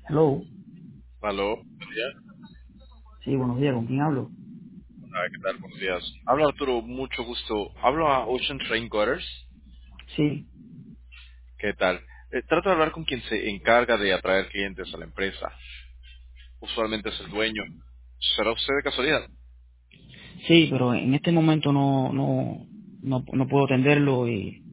Hello. Aló, buenos días. Sí, buenos días. ¿Con quién hablo? ¿Qué tal? Buenos días. Habla Arturo, mucho gusto. Hablo a Ocean Train Gutters. Sí, ¿Qué tal? Trato de hablar con quien se encarga de atraer clientes a la empresa. Usualmente es el dueño. ¿Será usted de casualidad? sí, pero en este momento no puedo atenderlo.